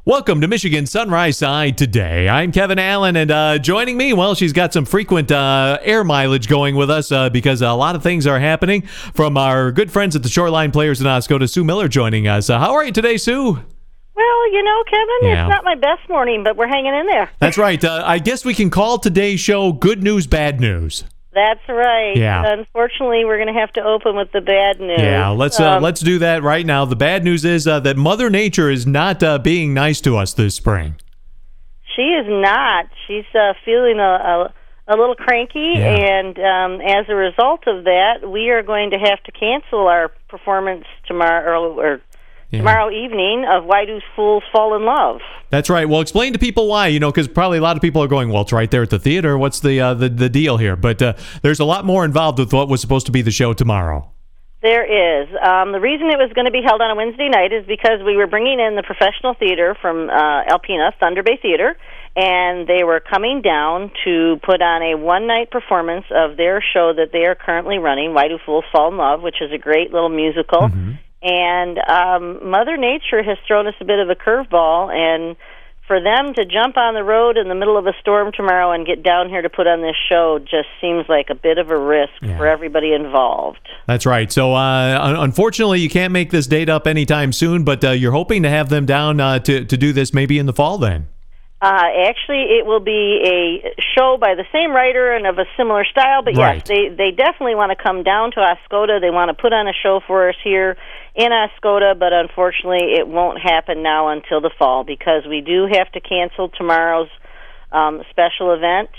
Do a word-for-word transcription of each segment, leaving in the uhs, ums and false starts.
Welcome to Michigan Sunrise Side today. I'm Kevin Allen, and uh, joining me, well, she's got some frequent uh, air mileage going with us uh, because a lot of things are happening from our good friends at the Shoreline Players in Oscoda. Sue Miller joining us. Uh, how are you today, Sue? Well, you know, Kevin, Yeah. it's not my best morning, but we're hanging in there. That's right. Uh, I guess we can call today's show Good News, Bad News. That's right. Yeah. Unfortunately, we're going to have to open with the bad news. Yeah, let's uh, Um, let's do that right now. The bad news is uh, that Mother Nature is not uh, being nice to us this spring. She is not. She's uh, feeling a, a, a little cranky, Yeah. and um, as a result of that, we are going to have to cancel our performance tomorrow or Yeah. tomorrow evening of Why Do Fools Fall in Love? That's right. Well, explain to people why, you know, because probably a lot of people are going, well, it's right there at the theater. What's the uh, the, the deal here? But uh, there's a lot more involved with what was supposed to be the show tomorrow. There is. Um, the reason it was going to be held on a Wednesday night is because we were bringing in the professional theater from uh, Alpena, Thunder Bay Theater, and they were coming down to put on a one-night performance of their show that they are currently running, Why Do Fools Fall in Love, which is a great little musical. Mm-hmm. And um, Mother Nature has thrown us a bit of a curveball, and for them to jump on the road in the middle of a storm tomorrow and get down here to put on this show just seems like a bit of a risk Yeah. for everybody involved. That's right. So, uh, un- unfortunately, you can't make this date up anytime soon, but uh, you're hoping to have them down uh, to, to do this maybe in the fall then. Uh, actually, it will be a show by the same writer and of a similar style, but Right. yes, they, they definitely want to come down to Oscoda. They want to put on a show for us here in Oscoda, but unfortunately it won't happen now until the fall because we do have to cancel tomorrow's um, special event.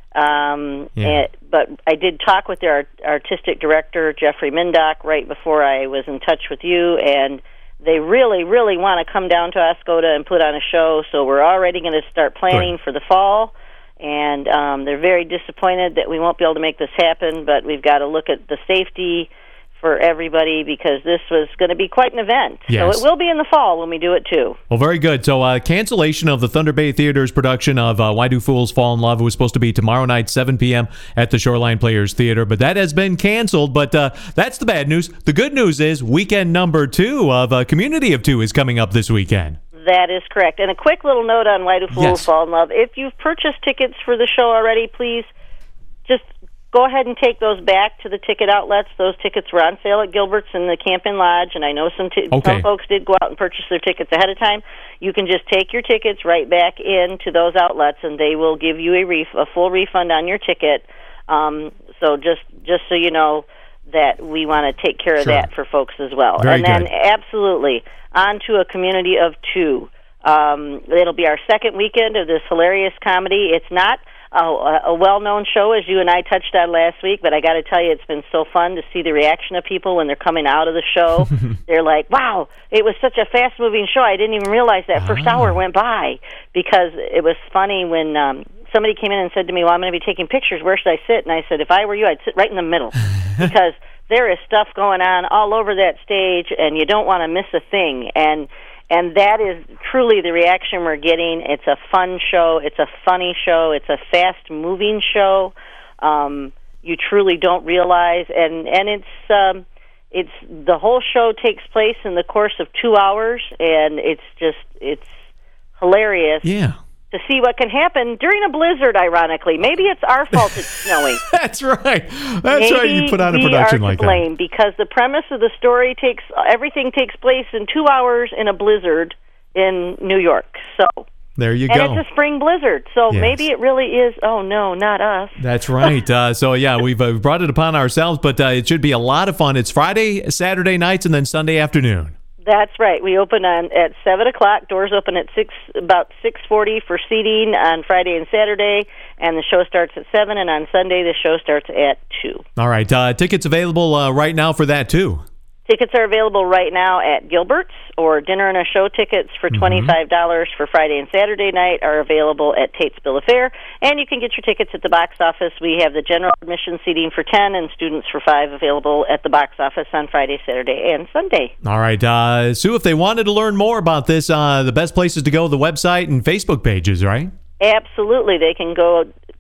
Um, Yeah. it, but I did talk with their art- artistic director, Jeffrey Mindock, right before I was in touch with you, and they really, really want to come down to Oscoda and put on a show, so we're already going to start planning Good. for the fall, and um, they're very disappointed that we won't be able to make this happen, but we've got to look at the safety for everybody because this was going to be quite an event. Yes. So it will be in the fall when we do it, too. Well, very good. So, uh, cancellation of the Thunder Bay Theater's production of uh, Why Do Fools Fall in Love. It was supposed to be tomorrow night, seven p.m. at the Shoreline Players Theater, but that has been canceled. But uh, that's the bad news. The good news is weekend number two of uh, Community of Two is coming up this weekend. That is correct. And a quick little note on Why Do Fools Yes. Fall in Love. If you've purchased tickets for the show already, please just go ahead and take those back to the ticket outlets. Those tickets were on sale at Gilbert's in the Camp-In Lodge, and I know some, t- Okay. some folks did go out and purchase their tickets ahead of time. You can just take your tickets right back into those outlets, and they will give you a, ref- a full refund on your ticket. Um, so just just so you know that we want to take care of Sure. that for folks as well. Very and then good. absolutely on to a community of two. Um, it'll be our second weekend of this hilarious comedy. It's not a, a well-known show, as you and I touched on last week, but I got to tell you, it's been so fun to see the reaction of people when they're coming out of the show. They're like, wow, it was such a fast-moving show. I didn't even realize that first Ah. hour went by, because it was funny when um, somebody came in and said to me, well, I'm going to be taking pictures. Where should I sit? And I said, if I were you, I'd sit right in the middle, because there is stuff going on all over that stage, and you don't want to miss a thing. And And that is truly the reaction we're getting. It's a fun show. It's a funny show. It's a fast-moving show. Um, you truly don't realize, and and it's um, it's the whole show takes place in the course of two hours, and it's just it's hilarious Yeah. to see what can happen during a blizzard. Ironically, maybe it's our fault it's snowing. That's right. That's Maybe right. You put on a we production are like to blame because the premise of the story takes everything takes place in two hours in a blizzard in New York. So, that. There you and go. it's a spring blizzard. So Yes. maybe it really is. Oh no, not us. That's right. Uh, so, yeah, we've uh, brought it upon ourselves, but uh, it should be a lot of fun. It's Friday, Saturday nights, and then Sunday afternoon. That's right. We open on at seven o'clock. Doors open at six, about six forty for seating on Friday and Saturday, and the show starts at seven. And on Sunday, the show starts at two. All right. Uh, tickets available uh, right now for that, too. Tickets are available right now at Gilbert's, or dinner and a show tickets for twenty-five dollars for Friday and Saturday night are available at Tate's Bill of Fare. And you can get your tickets at the box office. We have the general admission seating for ten and students for five available at the box office on Friday, Saturday, and Sunday. All right. Uh, Sue, if they wanted to learn more about this, uh, the best places to go, the website and Facebook pages, right? Absolutely. They can go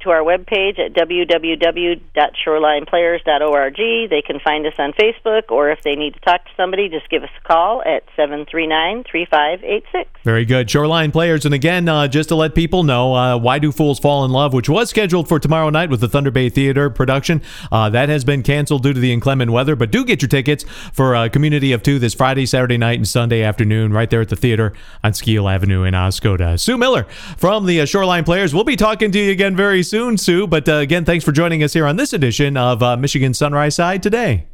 to our webpage at w w w dot shoreline players dot org. They can find us on Facebook, or if they need to talk to somebody, just give us a call at seven three nine, three five eight six. Very good. Shoreline Players. And again, uh, just to let people know, uh, Why Do Fools Fall in Love, which was scheduled for tomorrow night with the Thunder Bay Theater production, uh, that has been canceled due to the inclement weather. But do get your tickets for uh, Community of Two this Friday, Saturday night, and Sunday afternoon right there at the theater on Skeel Avenue in Oscoda. Sue Miller from the uh, Shoreline Players. We'll be talking to you again very soon, Sue. But uh, again, thanks for joining us here on this edition of uh, Michigan Sunrise Side Today.